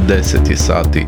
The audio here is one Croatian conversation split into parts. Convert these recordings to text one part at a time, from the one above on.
10 sati.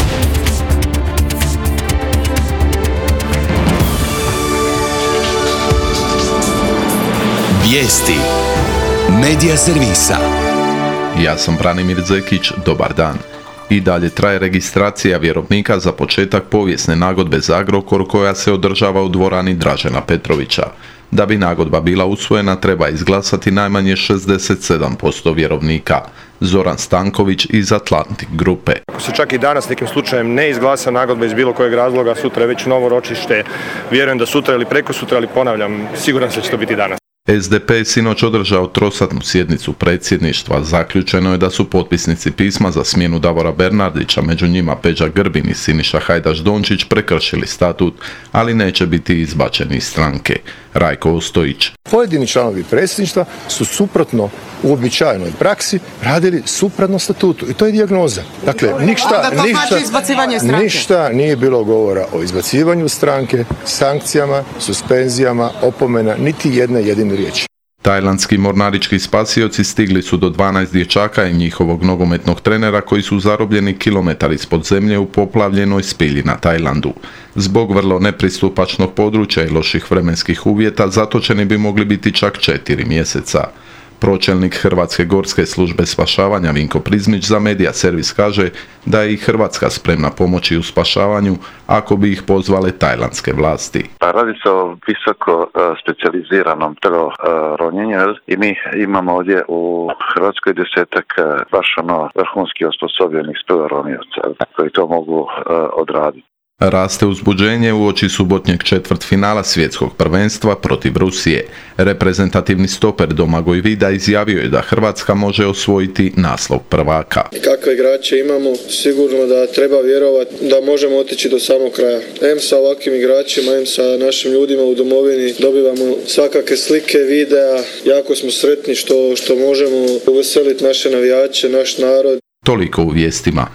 Vijesti Medija servisa. Ja sam Branimir Zekić, dobar dan. I dalje traje registracija vjerovnika za početak povijesne nagodbe za Agrokor koja se održava u dvorani Dražena Petrovića. Da bi nagodba bila usvojena treba izglasati najmanje 67% vjerovnika. Zoran Stanković iz Atlantik grupe. Ako se čak i danas nekim slučajem ne izglasa nagodba iz bilo kojeg razloga, sutra je već novo ročište, vjerujem da sutra ili prekosutra, ali ponavljam, siguran sam da će to biti danas. SDP je sinoć održao trosatnu sjednicu predsjedništva. Zaključeno je da su potpisnici pisma za smjenu Davora Bernardića, među njima Peđa Grbin i Siniša Hajdaš Dončić, prekršili statut, ali neće biti izbačeni iz stranke. Rajko Ostojić. Pojedini članovi predsjedništva su suprotno uobičajenoj praksi radili suprotno statutu i to je dijagnoza. Dakle, ništa nije bilo govora o izbacivanju stranke, sankcijama, suspenzijama, opomena, niti jedne jedine riječi. Tajlandski mornarički spasioci stigli su do 12 dječaka i njihovog nogometnog trenera koji su zarobljeni kilometar ispod zemlje u poplavljenoj spilji na Tajlandu. Zbog vrlo nepristupačnog područja i loših vremenskih uvjeta zatočeni bi mogli biti čak 4 mjeseca. Pročelnik Hrvatske gorske službe spašavanja Vinko Prizmić za Medija servis kaže da je i Hrvatska spremna pomoći u spašavanju ako bi ih pozvale tajlandske vlasti. Radi se o visoko specijaliziranom ronjenju i mi imamo ovdje u Hrvatskoj 10 baš vrhunski osposobljenih ronioca koji to mogu odraditi. Raste uzbuđenje uoči subotnjeg četvrtfinala svjetskog prvenstva protiv Rusije. Reprezentativni stoper Domagoj Vida izjavio je da Hrvatska može osvojiti naslov prvaka. Kakve igrače imamo, sigurno da treba vjerovati da možemo otići do samog kraja. Em sa ovakvim igračima, em sa našim ljudima u domovini dobivamo svakakve slike, videa. Jako smo sretni što možemo uveseliti naše navijače, naš narod. Toliko u vijestima.